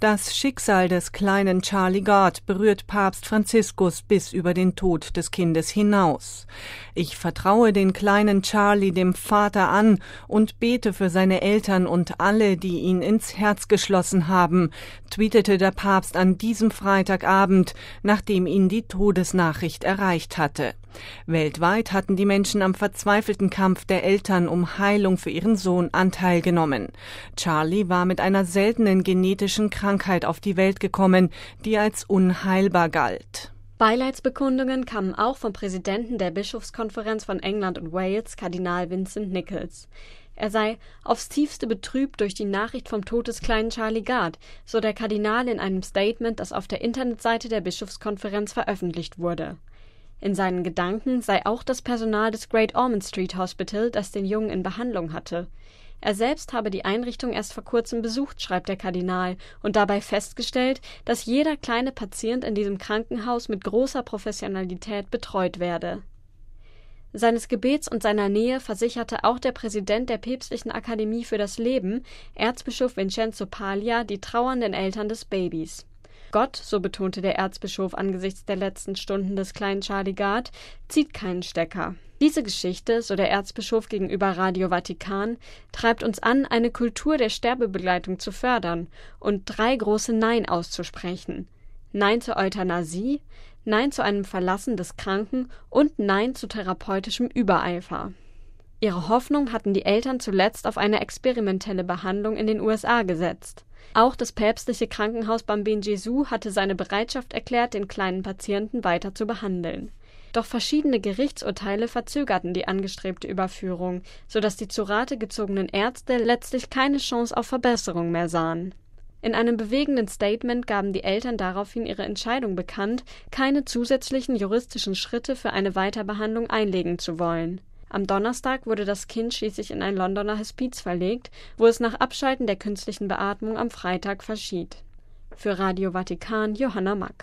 Das Schicksal des kleinen Charlie Gard berührt Papst Franziskus bis über den Tod des Kindes hinaus. Ich vertraue den kleinen Charlie dem Vater an und bete für seine Eltern und alle, die ihn ins Herz geschlossen haben, tweetete der Papst an diesem Freitagabend, nachdem ihn die Todesnachricht erreicht hatte. Weltweit hatten die Menschen am verzweifelten Kampf der Eltern um Heilung für ihren Sohn Anteil genommen. Charlie war mit einer seltenen genetischen Krankheit auf die Welt gekommen, die als unheilbar galt. Beileidsbekundungen kamen auch vom Präsidenten der Bischofskonferenz von England und Wales, Kardinal Vincent Nichols. Er sei aufs tiefste betrübt durch die Nachricht vom Tod des kleinen Charlie Gard, so der Kardinal in einem Statement, das auf der Internetseite der Bischofskonferenz veröffentlicht wurde. In seinen Gedanken sei auch das Personal des Great Ormond Street Hospital, das den Jungen in Behandlung hatte. Er selbst habe die Einrichtung erst vor kurzem besucht, schreibt der Kardinal, und dabei festgestellt, dass jeder kleine Patient in diesem Krankenhaus mit großer Professionalität betreut werde. Seines Gebets und seiner Nähe versicherte auch der Präsident der Päpstlichen Akademie für das Leben, Erzbischof Vincenzo Paglia, die trauernden Eltern des Babys. Gott, so betonte der Erzbischof angesichts der letzten Stunden des kleinen Charlie Gard, zieht keinen Stecker. Diese Geschichte, so der Erzbischof gegenüber Radio Vatikan, treibt uns an, eine Kultur der Sterbebegleitung zu fördern und 3 große Nein auszusprechen. Nein zur Euthanasie, Nein zu einem Verlassen des Kranken und Nein zu therapeutischem Übereifer. Ihre Hoffnung hatten die Eltern zuletzt auf eine experimentelle Behandlung in den USA gesetzt. Auch das päpstliche Krankenhaus Bambin Gesù hatte seine Bereitschaft erklärt, den kleinen Patienten weiter zu behandeln. Doch verschiedene Gerichtsurteile verzögerten die angestrebte Überführung, sodass die zu Rate gezogenen Ärzte letztlich keine Chance auf Verbesserung mehr sahen. In einem bewegenden Statement gaben die Eltern daraufhin ihre Entscheidung bekannt, keine zusätzlichen juristischen Schritte für eine Weiterbehandlung einlegen zu wollen. Am Donnerstag wurde das Kind schließlich in ein Londoner Hospiz verlegt, wo es nach Abschalten der künstlichen Beatmung am Freitag verschied. Für Radio Vatikan, Johanna Mack.